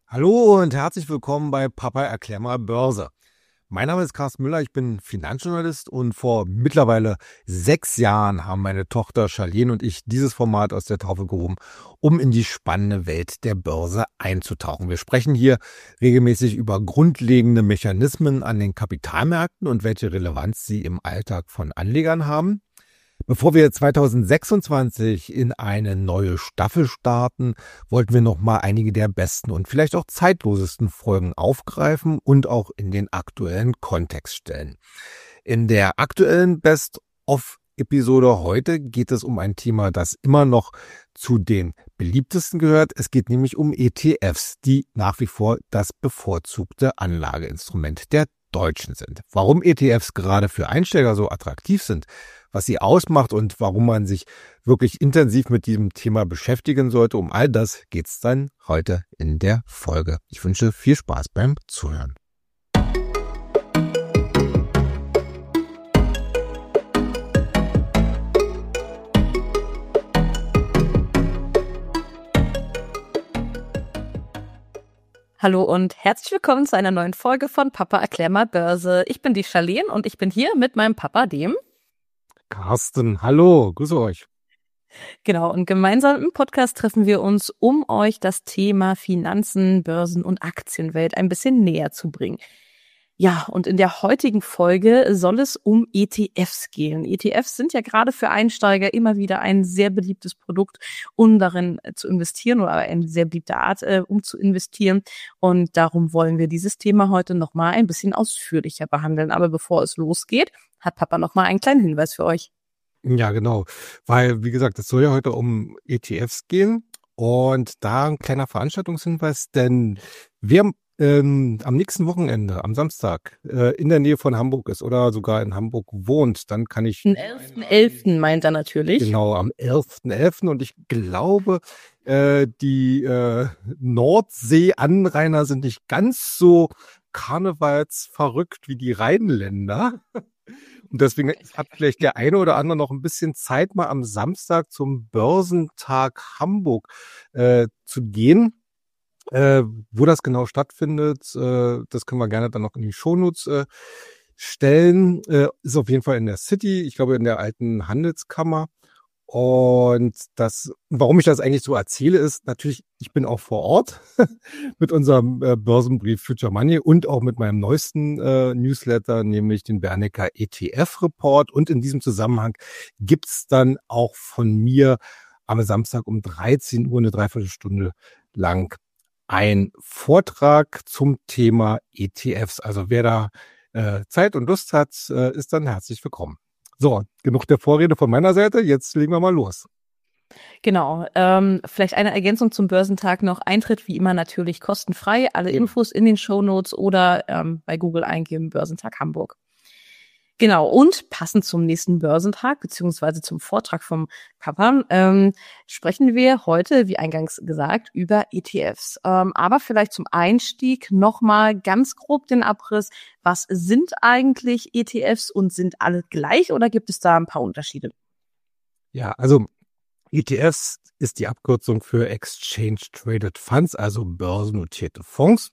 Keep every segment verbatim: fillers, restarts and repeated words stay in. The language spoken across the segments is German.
Hallo und herzlich willkommen bei Papa erklär mal Börse. Mein Name ist Carsten Müller, ich bin Finanzjournalist und vor mittlerweile sechs Jahren haben meine Tochter Charlene und ich dieses Format aus der Taufe gehoben, um in die spannende Welt der Börse einzutauchen. Wir sprechen hier regelmäßig über grundlegende Mechanismen an den Kapitalmärkten und welche Relevanz sie im Alltag von Anlegern haben. Bevor wir zweitausendsechsundzwanzig in eine neue Staffel starten, wollten wir noch mal einige der besten und vielleicht auch zeitlosesten Folgen aufgreifen und auch in den aktuellen Kontext stellen. In der aktuellen Best-of-Episode heute geht es um ein Thema, das immer noch zu den beliebtesten gehört. Es geht nämlich um E T Fs, die nach wie vor das bevorzugte Anlageinstrument der Deutschen sind. Warum E T Fs gerade für Einsteiger so attraktiv sind, was sie ausmacht und warum man sich wirklich intensiv mit diesem Thema beschäftigen sollte. Um all das geht's dann heute in der Folge. Ich wünsche viel Spaß beim Zuhören. Hallo und herzlich willkommen zu einer neuen Folge von Papa erklär mal Börse. Ich bin die Charlene und ich bin hier mit meinem Papa, dem Carsten, hallo, grüße euch. Genau, und gemeinsam im Podcast treffen wir uns, um euch das Thema Finanzen, Börsen und Aktienwelt ein bisschen näher zu bringen. Ja, und in der heutigen Folge soll es um E T Fs gehen. E T Fs sind ja gerade für Einsteiger immer wieder ein sehr beliebtes Produkt, um darin zu investieren oder eine sehr beliebte Art, äh, um zu investieren. Und darum wollen wir dieses Thema heute nochmal ein bisschen ausführlicher behandeln. Aber bevor es losgeht, hat Papa nochmal einen kleinen Hinweis für euch. Ja, genau, weil, wie gesagt, es soll ja heute um E T Fs gehen und da ein kleiner Veranstaltungshinweis, denn wer ähm, am nächsten Wochenende, am Samstag, äh, in der Nähe von Hamburg ist oder sogar in Hamburg wohnt, dann kann ich... Am elften elften meint er natürlich. Genau, am elften elften und ich glaube, äh, die äh, Nordsee-Anrainer sind nicht ganz so karnevalsverrückt wie die Rheinländer. Und deswegen hat vielleicht der eine oder andere noch ein bisschen Zeit, mal am Samstag zum Börsentag Hamburg äh, zu gehen. Äh, wo das genau stattfindet, äh, das können wir gerne dann noch in die Shownotes äh, stellen. Äh, ist auf jeden Fall in der City, ich glaube in der alten Handelskammer. Und das, warum ich das eigentlich so erzähle, ist natürlich, ich bin auch vor Ort mit unserem äh, Börsenbrief Future Money und auch mit meinem neuesten äh, Newsletter, nämlich den Bernecker E T F-Report. Und in diesem Zusammenhang gibt's dann auch von mir am Samstag um dreizehn Uhr eine Dreiviertelstunde lang ein Vortrag zum Thema E T Fs. Also wer da äh, Zeit und Lust hat, äh, ist dann herzlich willkommen. So, genug der Vorrede von meiner Seite. Jetzt legen wir mal los. Genau, ähm, vielleicht eine Ergänzung zum Börsentag noch. Eintritt wie immer natürlich kostenfrei. Alle Infos in den Shownotes oder ähm, bei Google eingeben, Börsentag Hamburg. Genau, und passend zum nächsten Börsentag beziehungsweise zum Vortrag vom Papa ähm, sprechen wir heute, wie eingangs gesagt, über E T Fs. Ähm, aber vielleicht zum Einstieg nochmal ganz grob den Abriss. Was sind eigentlich E T Fs und sind alle gleich oder gibt es da ein paar Unterschiede? Ja, also E T Fs ist die Abkürzung für Exchange Traded Funds, also börsennotierte Fonds.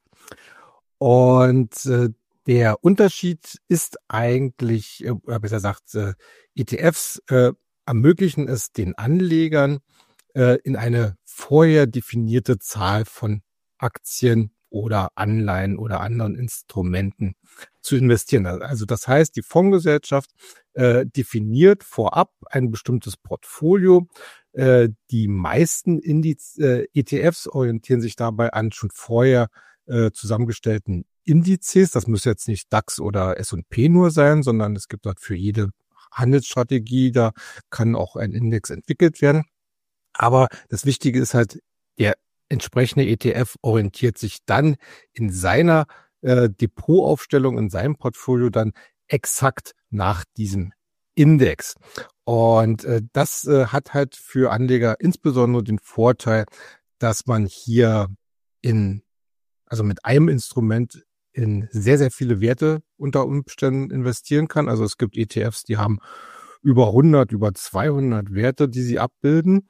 Und äh, der Unterschied ist eigentlich, oder besser gesagt, äh, E T Fs äh, ermöglichen es den Anlegern, äh, in eine vorher definierte Zahl von Aktien oder Anleihen oder anderen Instrumenten zu investieren. Also das heißt, die Fondsgesellschaft äh, definiert vorab ein bestimmtes Portfolio. Äh, die meisten Indiz, äh, E T Fs orientieren sich dabei an schon vorher äh, zusammengestellten Indizes. Das muss jetzt nicht DAX oder S und P nur sein, sondern es gibt dort für jede Handelsstrategie, da kann auch ein Index entwickelt werden. Aber das Wichtige ist halt, der entsprechende E T F orientiert sich dann in seiner äh, Depotaufstellung, in seinem Portfolio dann exakt nach diesem Index. Und äh, das äh, hat halt für Anleger insbesondere den Vorteil, dass man hier in, also mit einem Instrument in sehr, sehr viele Werte unter Umständen investieren kann. Also es gibt E T Fs, die haben über hundert, über zweihundert Werte, die sie abbilden.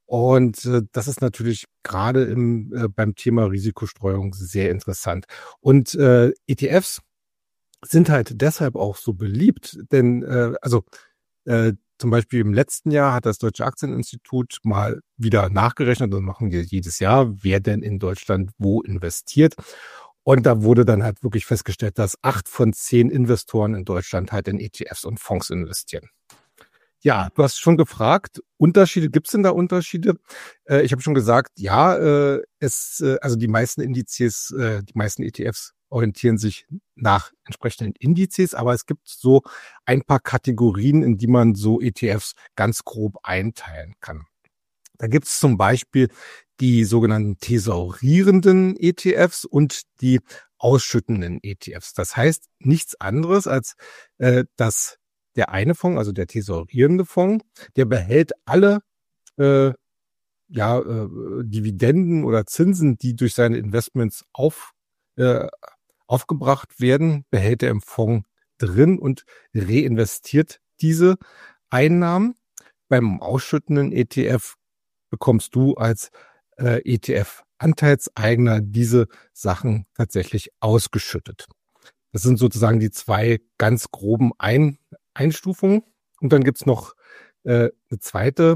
Und äh, das ist natürlich gerade im äh, beim Thema Risikostreuung sehr interessant. Und äh, E T Fs sind halt deshalb auch so beliebt, denn äh, also äh, zum Beispiel im letzten Jahr hat das Deutsche Aktieninstitut mal wieder nachgerechnet, das machen wir jedes Jahr, wer denn in Deutschland wo investiert. Und da wurde dann halt wirklich festgestellt, dass acht von zehn Investoren in Deutschland halt in E T Fs und Fonds investieren. Ja, du hast schon gefragt, Unterschiede, gibt es denn da Unterschiede? Äh, ich habe schon gesagt, ja, äh, es, äh, also die meisten Indizes, äh, die meisten E T Fs orientieren sich nach entsprechenden Indizes, aber es gibt so ein paar Kategorien, in die man so E T Fs ganz grob einteilen kann. Da gibt es zum Beispiel die sogenannten thesaurierenden E T Fs und die ausschüttenden E T Fs. Das heißt nichts anderes als, äh, dass der eine Fonds, also der thesaurierende Fonds, der behält alle äh, ja, äh, Dividenden oder Zinsen, die durch seine Investments auf, äh, aufgebracht werden, behält er im Fonds drin und reinvestiert diese Einnahmen. Beim ausschüttenden E T F bekommst du als äh, E T F-Anteilseigner diese Sachen tatsächlich ausgeschüttet. Das sind sozusagen die zwei ganz groben Ein- Einstufungen. Und dann gibt's noch äh, eine zweite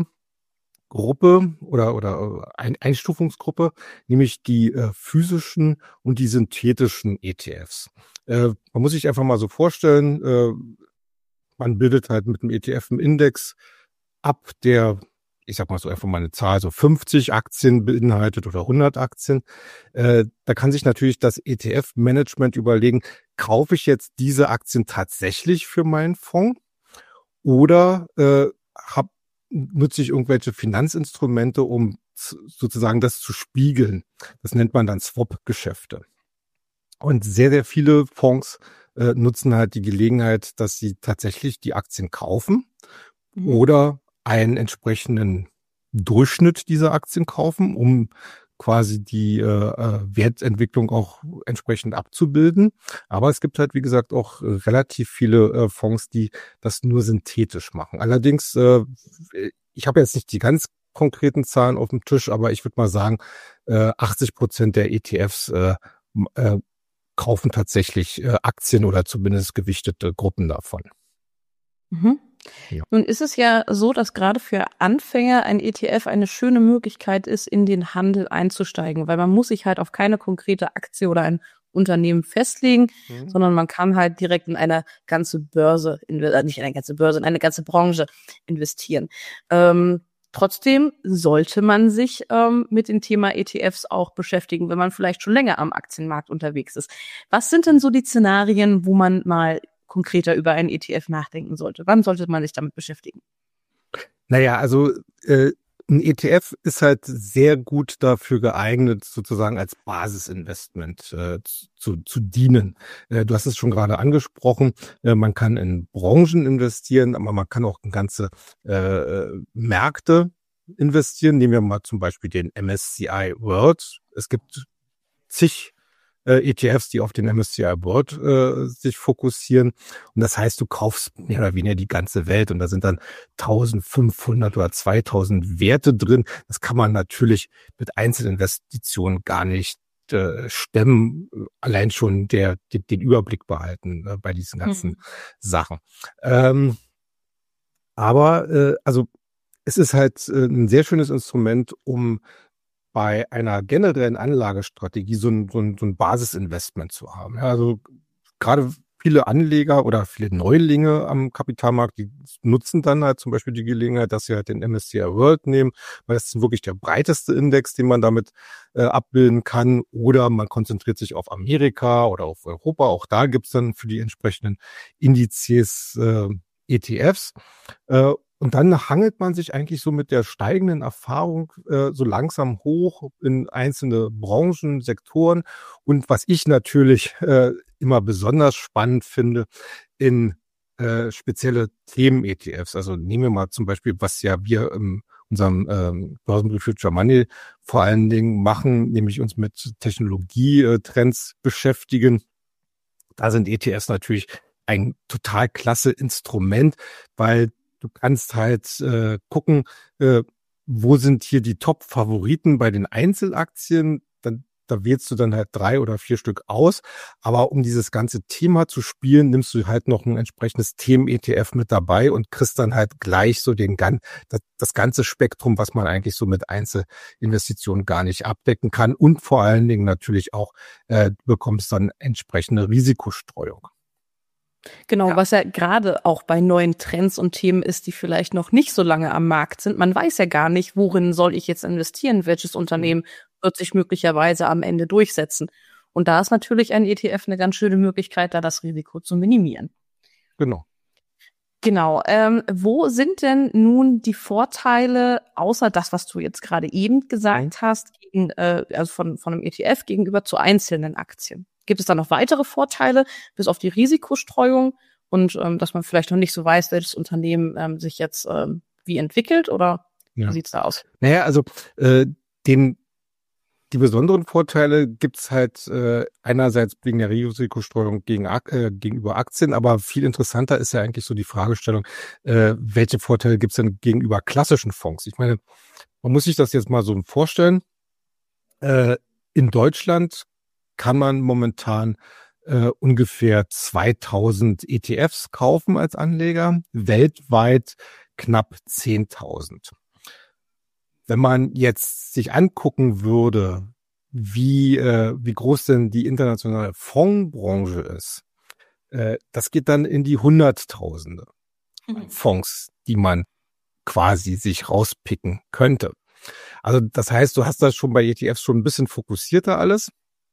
Gruppe oder oder äh, ein Einstufungsgruppe, nämlich die äh, physischen und die synthetischen E T Fs. Äh, man muss sich einfach mal so vorstellen, äh, man bildet halt mit dem E T F einen Index ab, der, ich sag mal so einfach mal eine Zahl, so fünfzig Aktien beinhaltet oder hundert Aktien. Äh, da kann sich natürlich das E T F-Management überlegen, kaufe ich jetzt diese Aktien tatsächlich für meinen Fonds oder äh, hab, nutze ich irgendwelche Finanzinstrumente, um z- sozusagen das zu spiegeln. Das nennt man dann Swap-Geschäfte. Und sehr, sehr viele Fonds äh, nutzen halt die Gelegenheit, dass sie tatsächlich die Aktien kaufen Mhm. oder einen entsprechenden Durchschnitt dieser Aktien kaufen, um quasi die äh, äh, Wertentwicklung auch entsprechend abzubilden. Aber es gibt halt, wie gesagt, auch äh, relativ viele äh, Fonds, die das nur synthetisch machen. Allerdings, äh, ich habe jetzt nicht die ganz konkreten Zahlen auf dem Tisch, aber ich würde mal sagen, äh, achtzig Prozent der E T Fs äh, m- äh, kaufen tatsächlich äh, Aktien oder zumindest gewichtete Gruppen davon. Mhm. Ja. Nun ist es ja so, dass gerade für Anfänger ein E T F eine schöne Möglichkeit ist, in den Handel einzusteigen, weil man muss sich halt auf keine konkrete Aktie oder ein Unternehmen festlegen, Mhm. sondern man kann halt direkt in eine ganze Börse, inve- äh, nicht in eine ganze Börse, in eine ganze Branche investieren. Ähm, trotzdem sollte man sich ähm, mit dem Thema E T Fs auch beschäftigen, wenn man vielleicht schon länger am Aktienmarkt unterwegs ist. Was sind denn so die Szenarien, wo man mal konkreter über einen E T F nachdenken sollte? Wann sollte man sich damit beschäftigen? Naja, also äh, ein E T F ist halt sehr gut dafür geeignet, sozusagen als Basisinvestment äh, zu, zu dienen. Äh, du hast es schon gerade angesprochen, äh, man kann in Branchen investieren, aber man kann auch in ganze äh, Märkte investieren. Nehmen wir mal zum Beispiel den M S C I World. Es gibt zig äh, E T Fs, die auf den M S C I World äh, sich fokussieren. Und das heißt, du kaufst mehr oder weniger die ganze Welt und da sind dann eintausendfünfhundert oder zweitausend Werte drin. Das kann man natürlich mit Einzelinvestitionen gar nicht äh, stemmen, allein schon der, den, den Überblick behalten äh, bei diesen ganzen Mhm. Sachen. Ähm, aber äh, also es ist halt äh, ein sehr schönes Instrument, um bei einer generellen Anlagestrategie so ein, so ein, so ein Basisinvestment zu haben. Ja, also gerade viele Anleger oder viele Neulinge am Kapitalmarkt, die nutzen dann halt zum Beispiel die Gelegenheit, dass sie halt den M S C I World nehmen, weil das ist wirklich der breiteste Index, den man damit äh, abbilden kann. Oder man konzentriert sich auf Amerika oder auf Europa. Auch da gibt's dann für die entsprechenden Indizes äh, E T Fs. Äh, und dann hangelt man sich eigentlich so mit der steigenden Erfahrung äh, so langsam hoch in einzelne Branchen, Sektoren. Und was ich natürlich äh, immer besonders spannend finde, in äh, spezielle Themen-E T Fs. Also nehmen wir mal zum Beispiel, was ja wir in unserem ähm, Börsenbrief Future Money vor allen Dingen machen, nämlich uns mit Technologietrends beschäftigen. Da sind E T Fs natürlich ein total klasse Instrument, weil du kannst halt äh, gucken, äh, wo sind hier die Top-Favoriten bei den Einzelaktien? Dann, da wählst du dann halt drei oder vier Stück aus. Aber um dieses ganze Thema zu spielen, nimmst du halt noch ein entsprechendes Themen-E T F mit dabei und kriegst dann halt gleich so den gan- das, das ganze Spektrum, was man eigentlich so mit Einzelinvestitionen gar nicht abdecken kann. Und vor allen Dingen natürlich auch, äh, du bekommst dann entsprechende Risikostreuung. Genau, Ja. was ja gerade auch bei neuen Trends und Themen ist, die vielleicht noch nicht so lange am Markt sind. Man weiß ja gar nicht, worin soll ich jetzt investieren, welches Unternehmen wird sich möglicherweise am Ende durchsetzen. Und da ist natürlich ein E T F eine ganz schöne Möglichkeit, da das Risiko zu minimieren. Genau. Genau. Ähm, wo sind denn nun die Vorteile, außer das, was du jetzt gerade eben gesagt hast, gegen, äh, also von, von einem E T F gegenüber zu einzelnen Aktien? Gibt es da noch weitere Vorteile, bis auf die Risikostreuung und ähm, dass man vielleicht noch nicht so weiß, welches Unternehmen ähm, sich jetzt ähm, wie entwickelt, oder Ja. wie sieht's da aus? Naja, also äh, den die besonderen Vorteile gibt's halt äh, einerseits wegen der Risikostreuung gegen, Ak- äh, gegenüber Aktien, aber viel interessanter ist ja eigentlich so die Fragestellung, äh, welche Vorteile gibt's denn gegenüber klassischen Fonds? Ich meine, man muss sich das jetzt mal so vorstellen. Äh, in Deutschland kann man momentan äh, ungefähr zweitausend E T Fs kaufen als Anleger, weltweit knapp zehntausend. Wenn man jetzt sich angucken würde, wie, äh, wie groß denn die internationale Fondsbranche ist, äh, das geht dann in die Hunderttausende Mhm. Fonds, die man quasi sich rauspicken könnte. Also das heißt, du hast das schon bei E T Fs schon ein bisschen fokussierter alles.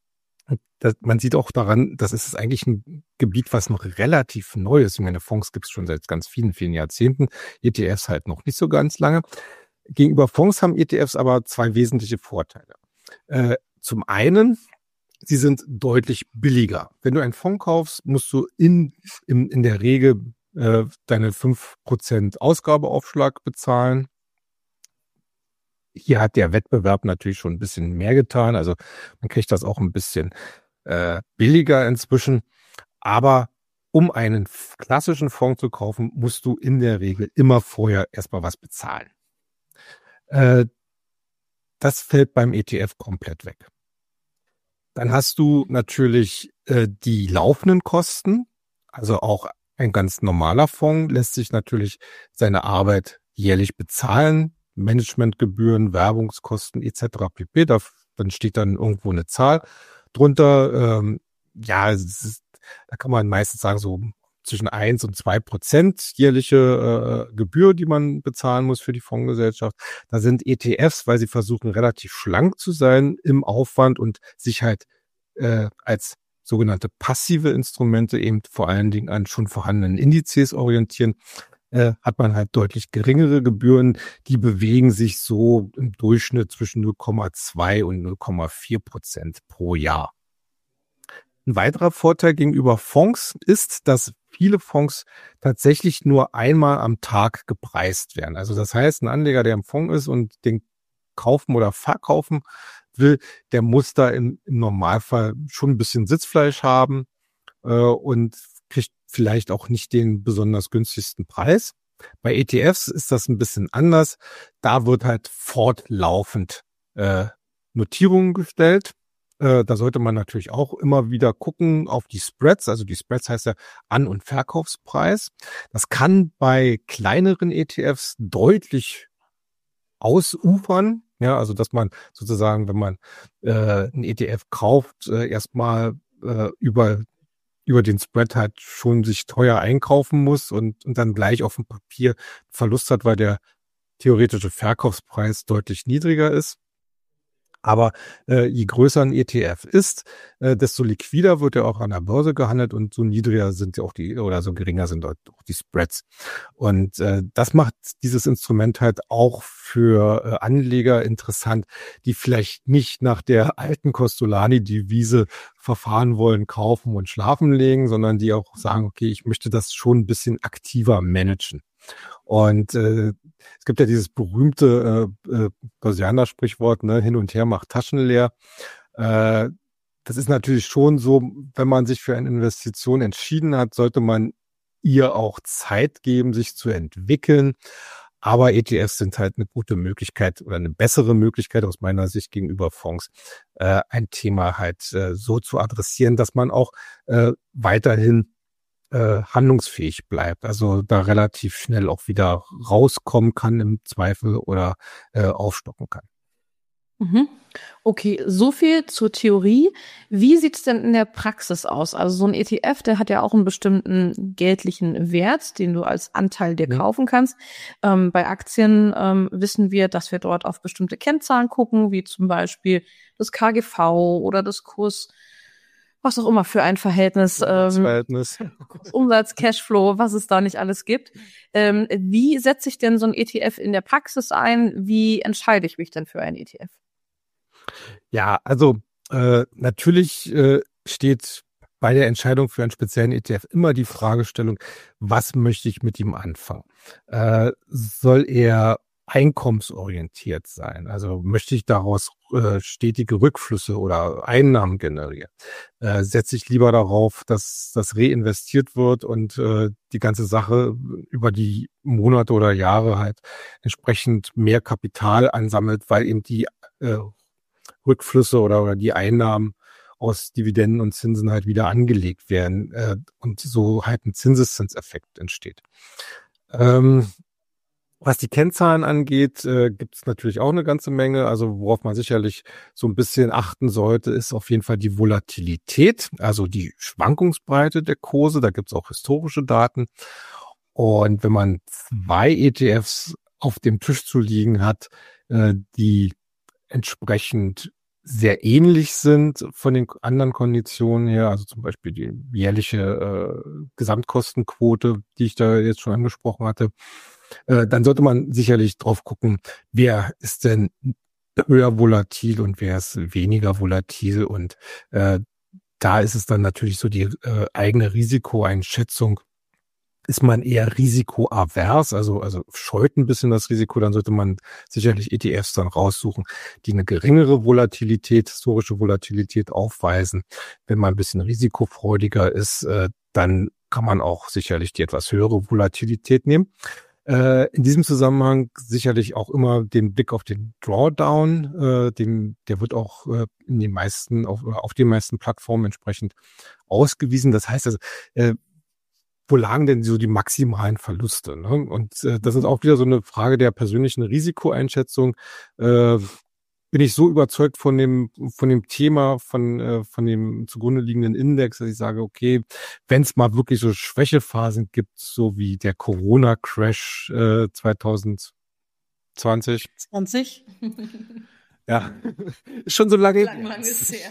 Das, man sieht auch daran, das ist eigentlich ein Gebiet, was noch relativ neu ist. Ich meine, Fonds gibt es schon seit ganz vielen, vielen Jahrzehnten, E T Fs halt noch nicht so ganz lange. Gegenüber Fonds haben E T Fs aber zwei wesentliche Vorteile. Äh, zum einen, sie sind deutlich billiger. Wenn du einen Fonds kaufst, musst du in, in, in der Regel äh, deine fünf Prozent Ausgabeaufschlag bezahlen. Hier hat der Wettbewerb natürlich schon ein bisschen mehr getan. Also man kriegt das auch ein bisschen äh, billiger inzwischen. Aber um einen klassischen Fonds zu kaufen, musst du in der Regel immer vorher erstmal was bezahlen. Äh, das fällt beim E T F komplett weg. Dann hast du natürlich äh, die laufenden Kosten. Also auch ein ganz normaler Fonds lässt sich natürlich seine Arbeit jährlich bezahlen. Managementgebühren, Werbungskosten et cetera pp. Da, dann steht dann irgendwo eine Zahl drunter. Ähm, ja, es ist, da kann man meistens sagen, so zwischen eins und zwei Prozent jährliche äh, Gebühr, die man bezahlen muss für die Fondsgesellschaft. Da sind E T Fs, weil sie versuchen, relativ schlank zu sein im Aufwand und sich halt äh, als sogenannte passive Instrumente eben vor allen Dingen an schon vorhandenen Indizes orientieren, äh, hat man halt deutlich geringere Gebühren. Die bewegen sich so im Durchschnitt zwischen null Komma zwei und null Komma vier Prozent pro Jahr. Ein weiterer Vorteil gegenüber Fonds ist, dass viele Fonds tatsächlich nur einmal am Tag gepreist werden. Also das heißt, ein Anleger, der im Fonds ist und den kaufen oder verkaufen will, der muss da im, im Normalfall schon ein bisschen Sitzfleisch haben äh, und kriegt vielleicht auch nicht den besonders günstigsten Preis. Bei E T Fs ist das ein bisschen anders. Da wird halt fortlaufend äh, Notierungen gestellt. Äh, da sollte man natürlich auch immer wieder gucken auf die Spreads. Also die Spreads heißt ja An- und Verkaufspreis. Das kann bei kleineren E T Fs deutlich ausufern. Ja, also dass man sozusagen, wenn man äh, ein E T F kauft, äh, erstmal äh, über über den Spread halt schon sich teuer einkaufen muss und, und dann gleich auf dem Papier Verlust hat, weil der theoretische Verkaufspreis deutlich niedriger ist. Aber äh, je größer ein E T F ist, äh, desto liquider wird er auch an der Börse gehandelt und so niedriger sind ja auch die, oder so geringer sind auch die Spreads. Und äh, das macht dieses Instrument halt auch für äh, Anleger interessant, die vielleicht nicht nach der alten Costolani-Devise verfahren wollen, kaufen und schlafen legen, sondern die auch sagen, okay, ich möchte das schon ein bisschen aktiver managen. Und äh, es gibt ja dieses berühmte äh, äh, Börsianer-Sprichwort, ne, hin und her macht Taschen leer. Äh, das ist natürlich schon so, wenn man sich für eine Investition entschieden hat, sollte man ihr auch Zeit geben, sich zu entwickeln. Aber E T Fs sind halt eine gute Möglichkeit oder eine bessere Möglichkeit aus meiner Sicht gegenüber Fonds, äh, ein Thema halt äh, so zu adressieren, dass man auch äh, weiterhin äh, handlungsfähig bleibt. Also da relativ schnell auch wieder rauskommen kann im Zweifel oder äh, aufstocken kann. Mhm. Okay, so viel zur Theorie. Wie sieht's denn in der Praxis aus? Also so ein E T F, der hat ja auch einen bestimmten geldlichen Wert, den du als Anteil dir Mhm. kaufen kannst. Ähm, bei Aktien ähm, wissen wir, dass wir dort auf bestimmte Kennzahlen gucken, wie zum Beispiel das K G V oder das Kurs, was auch immer für ein Verhältnis, ähm, Verhältnis. Umsatz, Cashflow, was es da nicht alles gibt. Ähm, wie setze ich denn so ein E T F in der Praxis ein? Wie entscheide ich mich denn für einen E T F? Ja, also äh, natürlich äh, steht bei der Entscheidung für einen speziellen E T F immer die Fragestellung, was möchte ich mit ihm anfangen? Äh, soll er einkommensorientiert sein? Also möchte ich daraus äh, stetige Rückflüsse oder Einnahmen generieren? Äh, setze ich lieber darauf, dass das reinvestiert wird und äh, die ganze Sache über die Monate oder Jahre halt entsprechend mehr Kapital ansammelt, weil eben die äh, Rückflüsse oder, oder die Einnahmen aus Dividenden und Zinsen halt wieder angelegt werden äh, und so halt ein Zinseszinseffekt entsteht. Ähm, was die Kennzahlen angeht, äh, gibt es natürlich auch eine ganze Menge. Also worauf man sicherlich so ein bisschen achten sollte, ist auf jeden Fall die Volatilität, also die Schwankungsbreite der Kurse. Da gibt es auch historische Daten. Und wenn man zwei E T Fs auf dem Tisch zu liegen hat, äh, die entsprechend sehr ähnlich sind von den anderen Konditionen her, also zum Beispiel die jährliche äh, Gesamtkostenquote, die ich da jetzt schon angesprochen hatte, äh, dann sollte man sicherlich drauf gucken, wer ist denn höher volatil und wer ist weniger volatil. Und äh, da ist es dann natürlich so die äh, eigene Risikoeinschätzung. Ist man eher risikoavers, also, also scheut ein bisschen das Risiko, dann sollte man sicherlich E T Fs dann raussuchen, die eine geringere Volatilität, historische Volatilität aufweisen. Wenn man ein bisschen risikofreudiger ist, äh, dann kann man auch sicherlich die etwas höhere Volatilität nehmen. Äh, in diesem Zusammenhang sicherlich auch immer den Blick auf den Drawdown, äh, den, der wird auch äh, in den meisten, auf, auf den meisten Plattformen entsprechend ausgewiesen. Das heißt also, äh, wo lagen denn so die maximalen Verluste? Ne? Und äh, das ist auch wieder so eine Frage der persönlichen Risikoeinschätzung. Äh, bin ich so überzeugt von dem von dem Thema, von äh, von dem zugrunde liegenden Index, dass ich sage, okay, wenn es mal wirklich so Schwächephasen gibt, so wie der Corona-Crash äh, zwanzig zwanzig. zwanzig? Ja, ist schon so lange. Lang, lang ist her,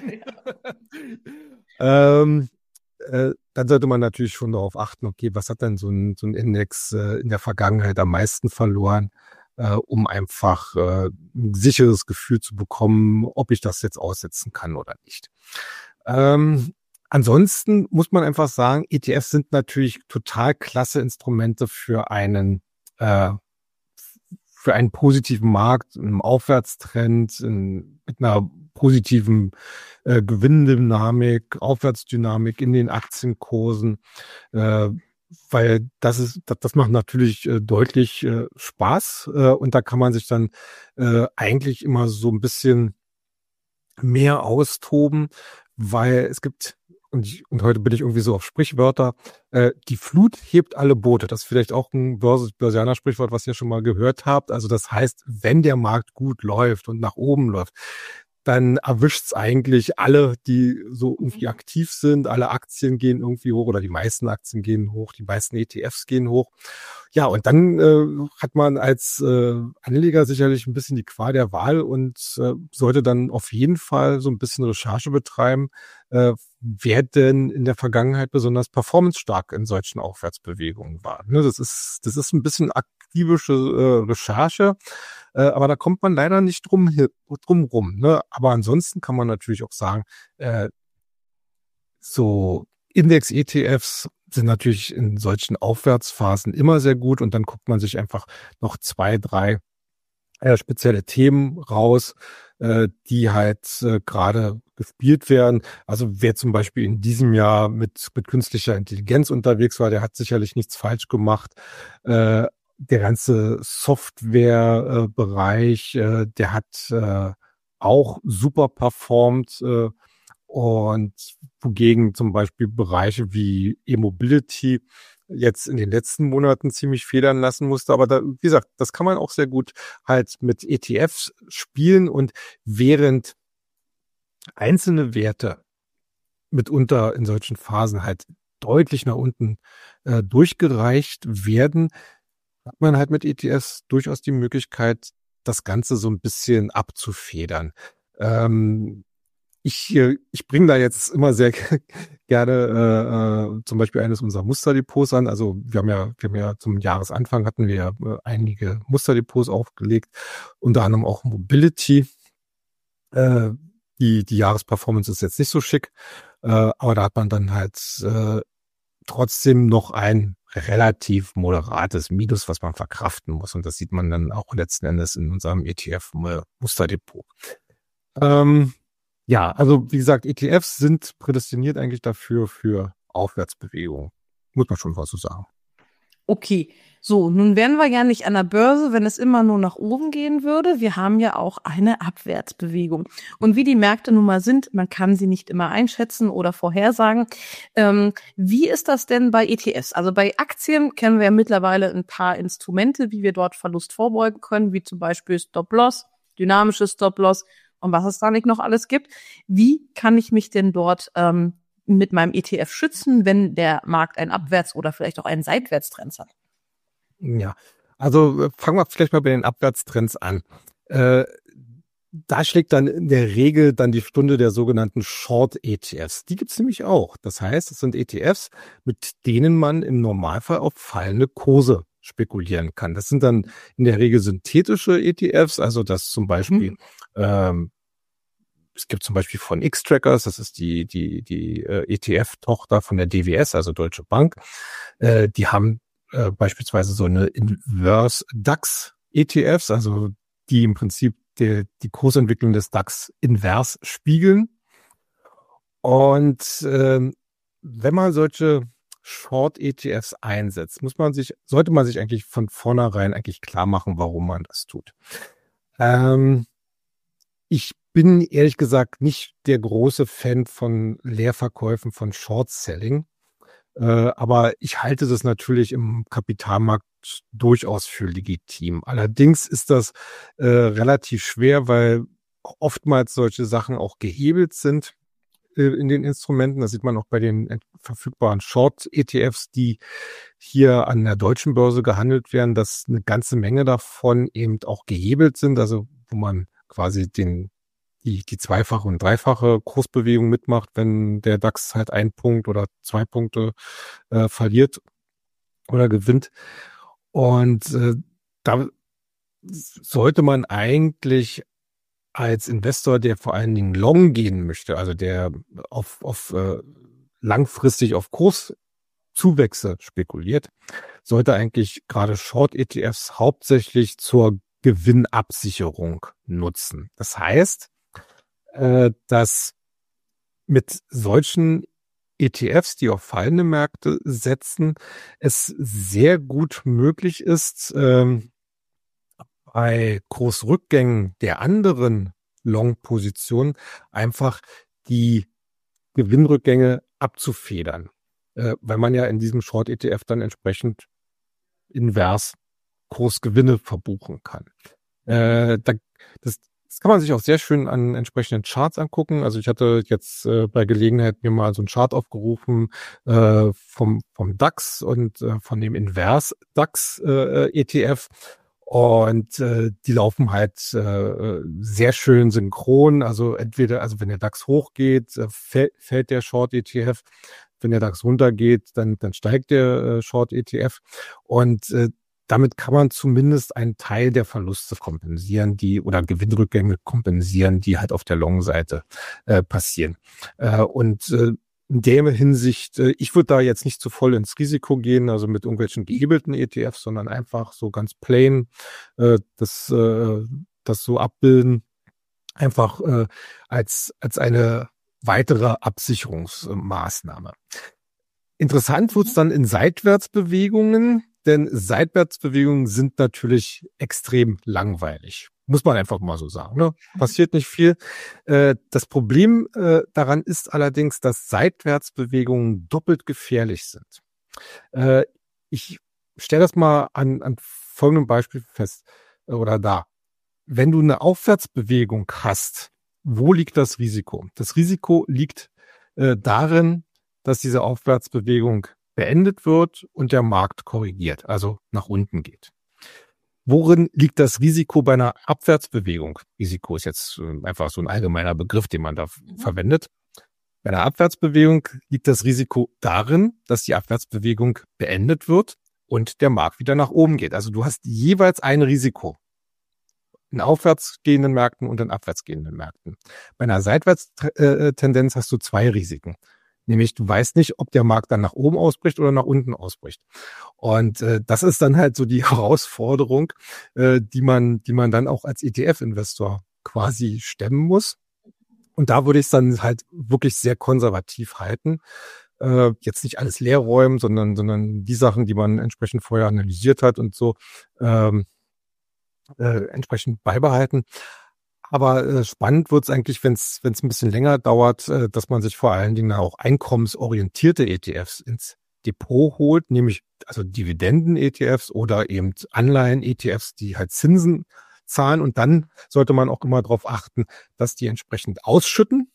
ja. ähm, Äh, dann sollte man natürlich schon darauf achten, okay, was hat denn so ein, so ein Index äh, in der Vergangenheit am meisten verloren, äh, um einfach äh, ein sicheres Gefühl zu bekommen, ob ich das jetzt aussetzen kann oder nicht. Ähm, ansonsten muss man einfach sagen, E T Fs sind natürlich total klasse Instrumente für einen äh, für einen positiven Markt, einen Aufwärtstrend, in, mit einer positiven äh, Gewinndynamik, Aufwärtsdynamik in den Aktienkursen, äh, weil das ist, das, das macht natürlich äh, deutlich äh, Spaß äh, und da kann man sich dann äh, eigentlich immer so ein bisschen mehr austoben, weil es gibt und, ich, und heute bin ich irgendwie so auf Sprichwörter, äh, die Flut hebt alle Boote. Das ist vielleicht auch ein Börse, Börsianer-Sprichwort, was ihr schon mal gehört habt. Also das heißt, wenn der Markt gut läuft und nach oben läuft, dann erwischt's eigentlich alle, die so irgendwie aktiv sind. Alle Aktien gehen irgendwie hoch oder die meisten Aktien gehen hoch, die meisten E T Fs gehen hoch. Ja, und dann äh, hat man als äh, Anleger sicherlich ein bisschen die Qual der Wahl und äh, sollte dann auf jeden Fall so ein bisschen Recherche betreiben, äh, wer denn in der Vergangenheit besonders performancestark in solchen Aufwärtsbewegungen war. Ne, das ist das ist ein bisschen aktivische äh, Recherche, äh, aber da kommt man leider nicht drum, drum rum. Ne? Aber ansonsten kann man natürlich auch sagen, äh, so Index-E T Fs sind natürlich in solchen Aufwärtsphasen immer sehr gut und dann guckt man sich einfach noch zwei, drei äh, spezielle Themen raus, äh, die halt äh, gerade gespielt werden. Also wer zum Beispiel in diesem Jahr mit, mit künstlicher Intelligenz unterwegs war, der hat sicherlich nichts falsch gemacht. Äh, der ganze Softwarebereich, äh, der hat äh, auch super performt, äh, und wogegen zum Beispiel Bereiche wie E-Mobility jetzt in den letzten Monaten ziemlich federn lassen musste. Aber da, wie gesagt, das kann man auch sehr gut halt mit E T Fs spielen, und während einzelne Werte mitunter in solchen Phasen halt deutlich nach unten äh, durchgereicht werden, hat man halt mit E T Fs durchaus die Möglichkeit, das Ganze so ein bisschen abzufedern. Ähm, ich äh, ich bringe da jetzt immer sehr gerne äh, äh, zum Beispiel eines unserer Musterdepots an. Also wir haben ja, wir haben ja zum Jahresanfang hatten wir ja äh, einige Musterdepots aufgelegt, unter anderem auch Mobility. Äh, die die Jahresperformance ist jetzt nicht so schick, äh, aber da hat man dann halt äh, trotzdem noch ein relativ moderates Minus, was man verkraften muss. Und das sieht man dann auch letzten Endes in unserem E T F-Musterdepot. Ähm, ja, also wie gesagt, E T Fs sind prädestiniert eigentlich dafür für Aufwärtsbewegungen. Muss man schon was so sagen. Okay, so, nun wären wir ja nicht an der Börse, wenn es immer nur nach oben gehen würde. Wir haben ja auch eine Abwärtsbewegung. Und wie die Märkte nun mal sind, man kann sie nicht immer einschätzen oder vorhersagen. Ähm, wie ist das denn bei E T Fs? Also bei Aktien kennen wir ja mittlerweile ein paar Instrumente, wie wir dort Verlust vorbeugen können, wie zum Beispiel Stop-Loss, dynamisches Stop-Loss und was es da nicht noch alles gibt. Wie kann ich mich denn dort ähm, mit meinem E T F schützen, wenn der Markt einen Abwärts- oder vielleicht auch einen Seitwärtstrend hat? Ja, also äh, fangen wir vielleicht mal bei den Abwärtstrends an. Äh, da schlägt dann in der Regel dann die Stunde der sogenannten Short-E T Fs. Die gibt's nämlich auch. Das heißt, es sind E T Fs, mit denen man im Normalfall auf fallende Kurse spekulieren kann. Das sind dann in der Regel synthetische E T Fs, also das zum Beispiel mhm. ähm, es gibt zum Beispiel von X-Trackers, das ist die die die äh, E T F-Tochter von der D W S, also Deutsche Bank. Äh, die haben äh, beispielsweise so eine Inverse DAX E T Fs, also die im Prinzip die, die Kursentwicklung des DAX invers spiegeln. Und ähm, wenn man solche Short-E T Fs einsetzt, muss man sich, sollte man sich eigentlich von vornherein eigentlich klar machen, warum man das tut. Ähm, ich bin ehrlich gesagt nicht der große Fan von Leerverkäufen, von Short-Selling. Äh, aber ich halte das natürlich im Kapitalmarkt durchaus für legitim. Allerdings ist das äh, relativ schwer, weil oftmals solche Sachen auch gehebelt sind äh, in den Instrumenten. Das sieht man auch bei den verfügbaren Short-E T Fs, die hier an der deutschen Börse gehandelt werden, dass eine ganze Menge davon eben auch gehebelt sind, also wo man quasi den die die zweifache und dreifache Kursbewegung mitmacht, wenn der DAX halt ein Punkt oder zwei Punkte äh, verliert oder gewinnt. Und äh, da sollte man eigentlich als Investor, der vor allen Dingen long gehen möchte, also der auf, auf äh, langfristig auf Kurszuwächse spekuliert, sollte eigentlich gerade Short-E T Fs hauptsächlich zur Gewinnabsicherung nutzen. Das heißt, dass mit solchen E T Fs, die auf fallende Märkte setzen, es sehr gut möglich ist, ähm, bei Kursrückgängen der anderen Long-Positionen einfach die Gewinnrückgänge abzufedern, äh, weil man ja in diesem Short-E T F dann entsprechend invers Kursgewinne verbuchen kann. Äh, da, das Das kann man sich auch sehr schön an entsprechenden Charts angucken. Also ich hatte jetzt äh, bei Gelegenheit mir mal so einen Chart aufgerufen äh, vom vom DAX und äh, von dem Invers DAX äh, E T F. Und äh, die laufen halt äh, sehr schön synchron. Also entweder, also wenn der DAX hochgeht, äh, fällt, fällt der Short-E T F. Wenn der DAX runtergeht, dann dann steigt der äh, Short-E T F. Und äh, damit kann man zumindest einen Teil der Verluste kompensieren, die oder Gewinnrückgänge kompensieren, die halt auf der Long-Seite äh, passieren. Äh, und äh, in der Hinsicht, äh, ich würde da jetzt nicht zu voll ins Risiko gehen, also mit irgendwelchen gehebelten E T Fs, sondern einfach so ganz plain äh, das, äh, das so abbilden, einfach äh, als als eine weitere Absicherungsmaßnahme. Interessant wird's dann in Seitwärtsbewegungen. denn Seitwärtsbewegungen sind natürlich extrem langweilig. Muss man einfach mal so sagen. Ne? Passiert nicht viel. Äh, das Problem äh, daran ist allerdings, dass Seitwärtsbewegungen doppelt gefährlich sind. Äh, ich stelle das mal an, an folgendem Beispiel fest äh, oder da. Wenn du eine Aufwärtsbewegung hast, wo liegt das Risiko? Das Risiko liegt äh, darin, dass diese Aufwärtsbewegung beendet wird und der Markt korrigiert, also nach unten geht. Worin liegt das Risiko bei einer Abwärtsbewegung? Risiko ist jetzt einfach so ein allgemeiner Begriff, den man da mhm. verwendet. Bei einer Abwärtsbewegung liegt das Risiko darin, dass die Abwärtsbewegung beendet wird und der Markt wieder nach oben geht. Also du hast jeweils ein Risiko in aufwärts gehenden Märkten und in abwärts gehenden Märkten. Bei einer Seitwärtstendenz hast du zwei Risiken. Nämlich du weißt nicht, ob der Markt dann nach oben ausbricht oder nach unten ausbricht. Und äh, das ist dann halt so die Herausforderung, äh, die man, die man dann auch als E T F-Investor quasi stemmen muss. Und da würde ich es dann halt wirklich sehr konservativ halten. Äh, jetzt nicht alles leer räumen, sondern, sondern die Sachen, die man entsprechend vorher analysiert hat und so ähm, äh, entsprechend beibehalten. Aber äh, spannend wird es eigentlich, wenn es wenn es ein bisschen länger dauert, äh, dass man sich vor allen Dingen auch einkommensorientierte E T Fs ins Depot holt, nämlich also Dividenden-E T Fs oder eben Anleihen-E T Fs, die halt Zinsen zahlen. Und dann sollte man auch immer darauf achten, dass die entsprechend ausschütten,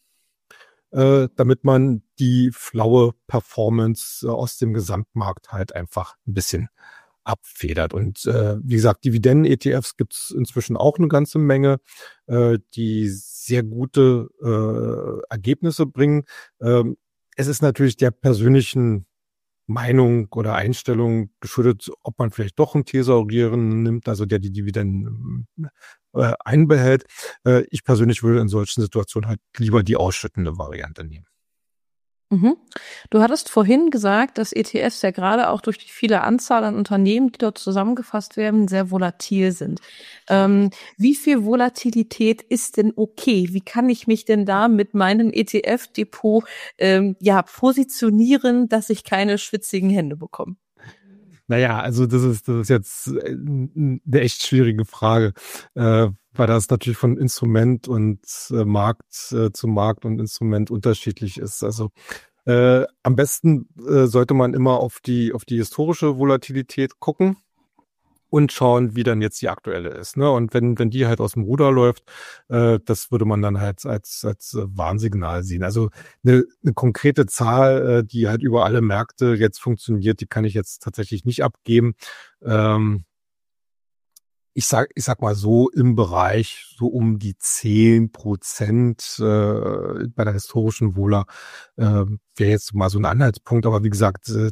äh, damit man die flaue Performance äh, aus dem Gesamtmarkt halt einfach ein bisschen abfedert. Und äh, wie gesagt, Dividenden-E T Fs gibt es inzwischen auch eine ganze Menge, äh, die sehr gute äh, Ergebnisse bringen. Ähm, es ist natürlich der persönlichen Meinung oder Einstellung geschuldet, ob man vielleicht doch einen Thesaurieren nimmt, also der die Dividenden äh, einbehält. Äh, ich persönlich würde in solchen Situationen halt lieber die ausschüttende Variante nehmen. Mhm. Du hattest vorhin gesagt, dass E T Fs ja gerade auch durch die viele Anzahl an Unternehmen, die dort zusammengefasst werden, sehr volatil sind. Ähm, wie viel Volatilität ist denn okay? Wie kann ich mich denn da mit meinem E T F-Depot ähm, ja positionieren, dass ich keine schwitzigen Hände bekomme? Naja, also das ist, das ist jetzt eine echt schwierige Frage, äh, weil das natürlich von Instrument und äh, Markt äh, zu Markt und Instrument unterschiedlich ist. Also äh, am besten äh, sollte man immer auf die auf die historische Volatilität gucken und schauen, wie dann jetzt die aktuelle ist. Ne? Und wenn wenn die halt aus dem Ruder läuft, äh, das würde man dann halt als als Warnsignal sehen. Also eine, eine konkrete Zahl, äh, die halt über alle Märkte jetzt funktioniert, die kann ich jetzt tatsächlich nicht abgeben. Ähm, ich sag ich sag mal so im Bereich so um die zehn Prozent äh, bei der historischen Vola äh, wäre jetzt mal so ein Anhaltspunkt. Aber wie gesagt, äh,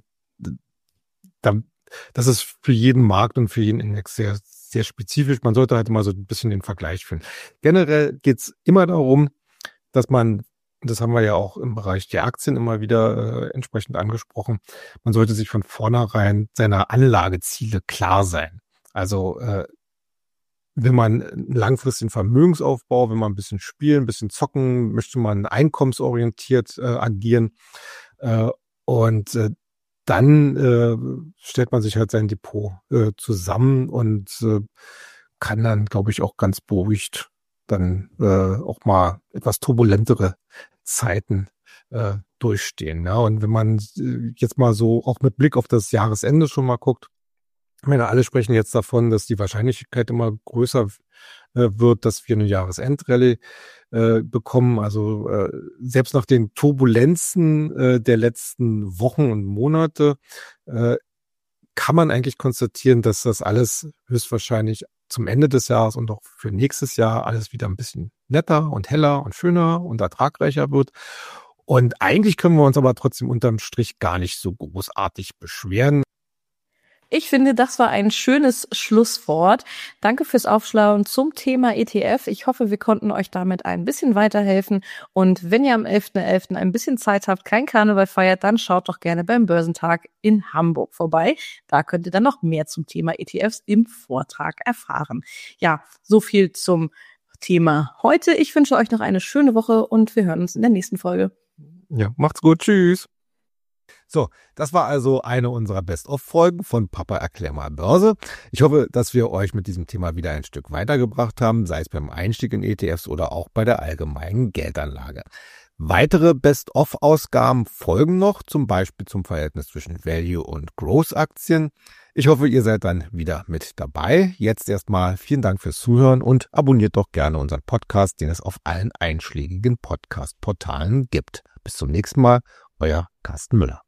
da das ist für jeden Markt und für jeden Index sehr, sehr spezifisch. Man sollte halt immer so ein bisschen den Vergleich führen. Generell geht's immer darum, dass man, das haben wir ja auch im Bereich der Aktien immer wieder äh, entsprechend angesprochen, man sollte sich von vornherein seiner Anlageziele klar sein. Also äh, wenn man einen langfristigen Vermögensaufbau, wenn man ein bisschen spielen, ein bisschen zocken, möchte man einkommensorientiert äh, agieren äh, und äh, dann äh, stellt man sich halt sein Depot äh, zusammen und äh, kann dann, glaube ich, auch ganz beruhigt dann äh, auch mal etwas turbulentere Zeiten äh, durchstehen. Ja? Und wenn man äh, jetzt mal so auch mit Blick auf das Jahresende schon mal guckt, ich meine, alle sprechen jetzt davon, dass die Wahrscheinlichkeit immer größer äh, wird, dass wir eine Jahresendrallye äh, bekommen. Also äh, selbst nach den Turbulenzen äh, der letzten Wochen und Monate äh, kann man eigentlich konstatieren, dass das alles höchstwahrscheinlich zum Ende des Jahres und auch für nächstes Jahr alles wieder ein bisschen netter und heller und schöner und ertragreicher wird. Und eigentlich können wir uns aber trotzdem unterm Strich gar nicht so großartig beschweren. Ich finde, das war ein schönes Schlusswort. Danke fürs Aufschlauen zum Thema E T F. Ich hoffe, wir konnten euch damit ein bisschen weiterhelfen. Und wenn ihr am elften elften ein bisschen Zeit habt, kein Karneval feiert, dann schaut doch gerne beim Börsentag in Hamburg vorbei. Da könnt ihr dann noch mehr zum Thema E T Fs im Vortrag erfahren. Ja, so viel zum Thema heute. Ich wünsche euch noch eine schöne Woche und wir hören uns in der nächsten Folge. Ja, macht's gut. Tschüss. So. So, das war also eine unserer Best-of-Folgen von Papa erklär mal Börse. Ich hoffe, dass wir euch mit diesem Thema wieder ein Stück weitergebracht haben, sei es beim Einstieg in E T Fs oder auch bei der allgemeinen Geldanlage. Weitere Best-of-Ausgaben folgen noch, zum Beispiel zum Verhältnis zwischen Value- und Growth-Aktien. Ich hoffe, ihr seid dann wieder mit dabei. Jetzt erstmal vielen Dank fürs Zuhören und abonniert doch gerne unseren Podcast, den es auf allen einschlägigen Podcast-Portalen gibt. Bis zum nächsten Mal, euer Carsten Müller.